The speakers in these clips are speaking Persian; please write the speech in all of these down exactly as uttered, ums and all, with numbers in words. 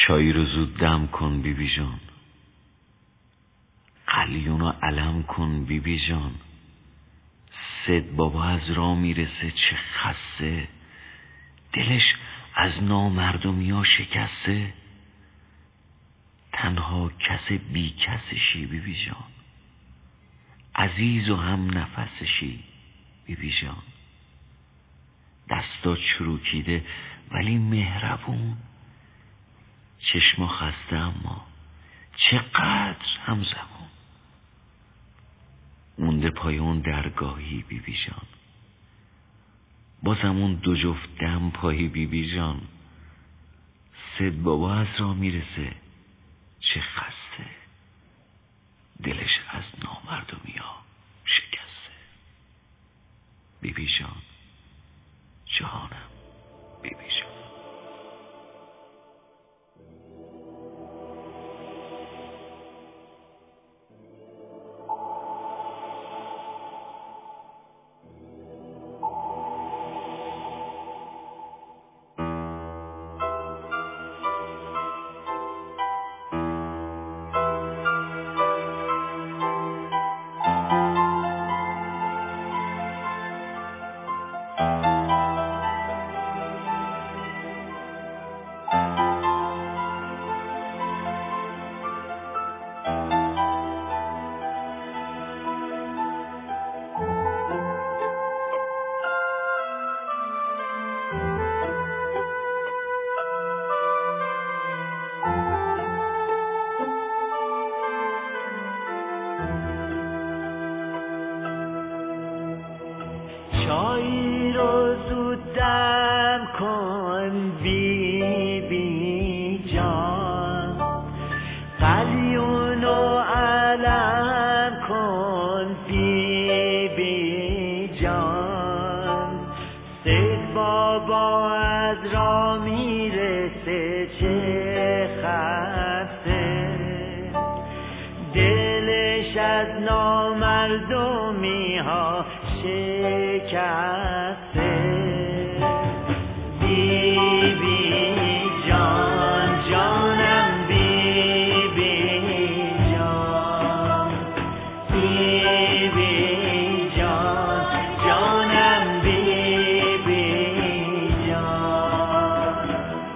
چای رو زود دم کن بی بی جان، قلیون رو علم کن بی بی جان. سید بابا از راه میرسه چه خسته، دلش از نامردمی ها شکسته. تنها کس بی کسشی بی بی جان، عزیز و هم نفسشی بی بی جان. دستا چروکیده ولی مهربون، چشما خسته اما چقدر همزمان. مونده پای اون درگاهی بی بی جان، بازم اون دو جفت دم پای بی بی جان. سید بابا از راه میرسه چه خسته، دلش از نامردمی ها شکسته. بی بی جان جانم بی بی جان. چای رو زود دم کن بی بی جان، قلیون رو علم کن بی بی جان. سید بابا از راه میرسه چه خسته، دلش از نامردمی ها شکسته. بی بی جان جانم بی بی جان، بی بی جان جانم بی بی جان.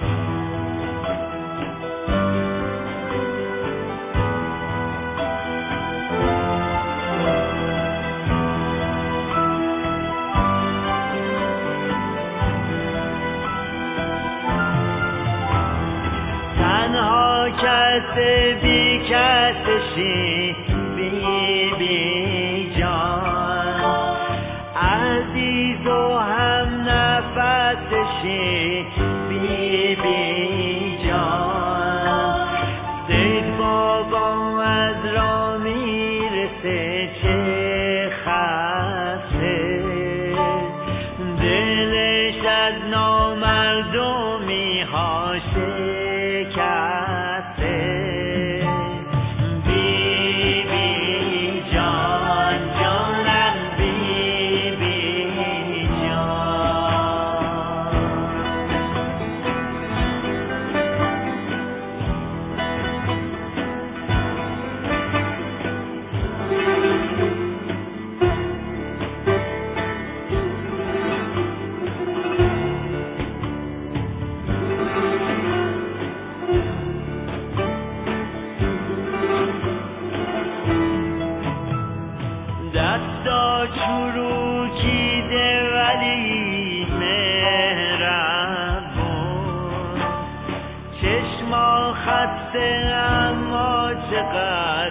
تنها کس بی کسشی بی بی جان، عزیز و هم نفسشی بی بی جان. سید بابا از راه میرسه چه خسته، دلش از نامردمی ها شکسته. بی بی جان جانم بی بی جان. دستا چروکیده ولی مهربون، چشما خسته اما چقدر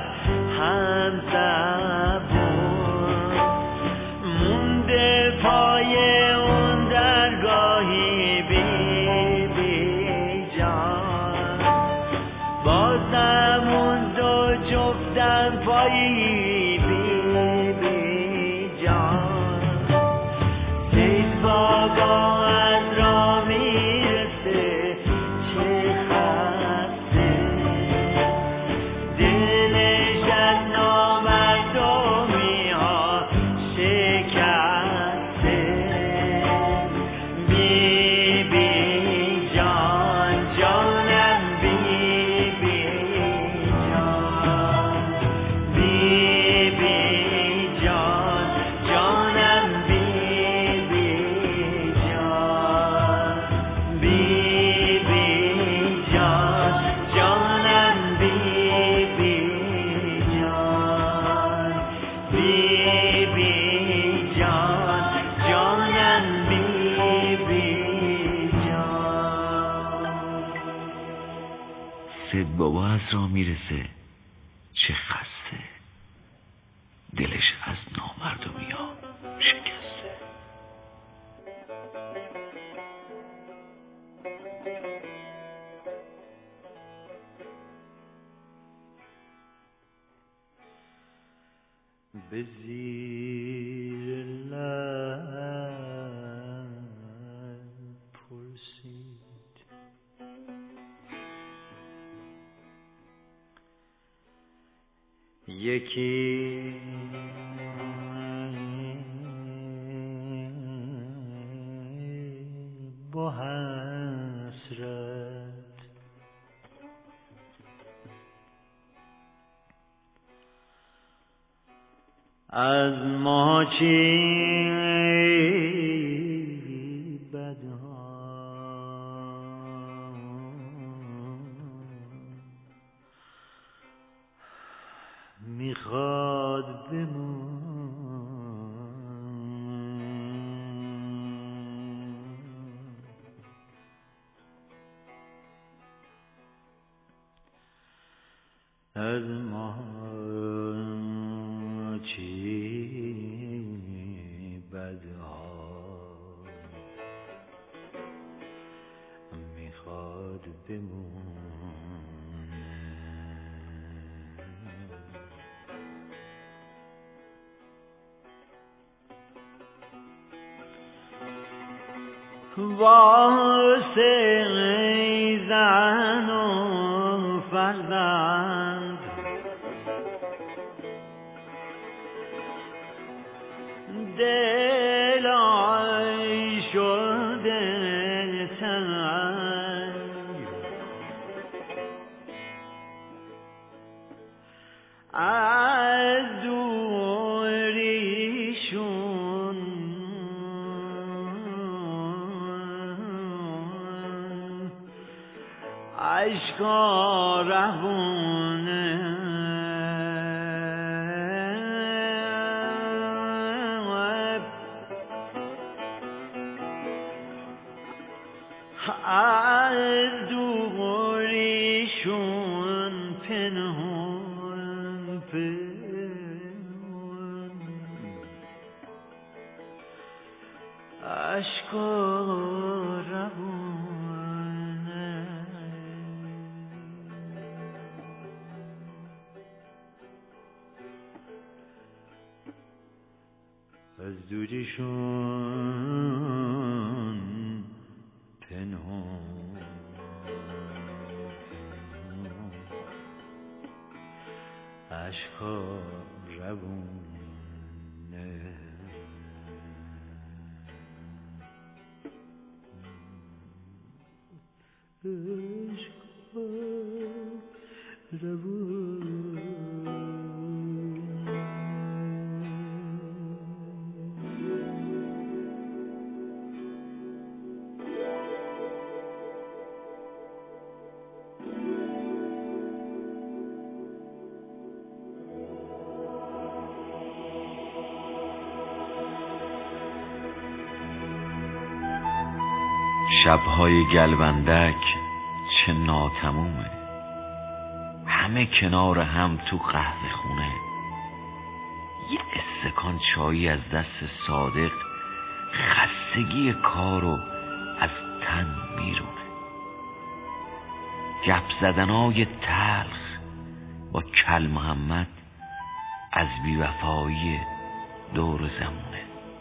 همزبون. مونده پای اون درگاهی بی بی جان، بازم اون دو جفتم پایی بی بی جان. سید بابا از راه میرسه چه خسته، دلش از نامردمی ها شکسته. بی بی جان جانم بی سید بابا از را میرسه چه خسته، دلش از نامردمی ها شکسته. به زیر لب پرسید یکی با حسرت از ما چی بدها میخواد بمون، از ما چی بدها میخواد بمونه. واسه زن و فرزند دلای شده تنگ، از دوریشون عشقا روونه. از دوریشون پنهون پنهون عشقا روونه. از دوریشون پنهون عشقا روونه. عشقا روونه. شبهای گلوندک چه ناتمومه، همه کنار هم تو قهوه خونه. یه استکان چایی از دست صادق خستگی کارو از تن میرونه. گپ زدنای تلخ با کل محمد از بیوفایی دور زمونه.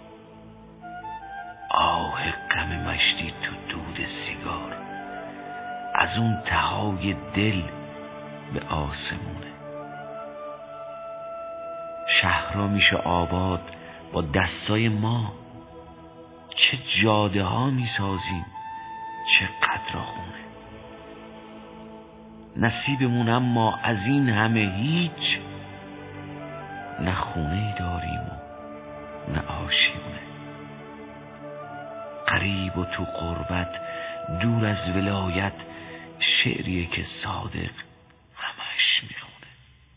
آه غم مشتی تو دود سیگار از اون تهای دل به آسمونه. شهر را میشه آباد با دستای ما، چه جاده ها میسازیم چه قدر خونه. نصیبمون اما از این همه هیچ، نه خونه داریم و نه آشیونه. غریب و تو غربت دور از ولایت، شعریه که صادق همش میخونه.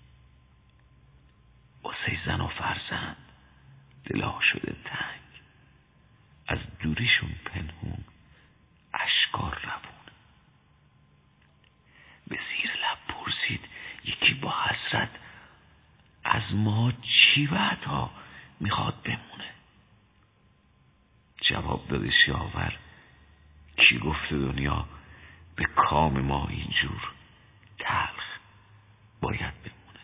واسه زن و فرزند دلا شده تنگ، از دوریشون پنهون اشکار روونه. به زیر ما چی بعدها میخواد بمونه؟ جواب داده سیاور کی گفته دنیا به کام ما اینجور تلخ باید بمونه؟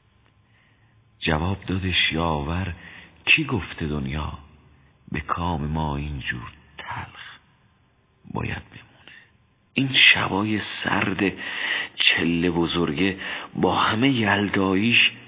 جواب داده سیاور کی گفته دنیا به کام ما اینجور تلخ باید بمونه؟ این شبای سرد چله بزرگه با همه یلداییش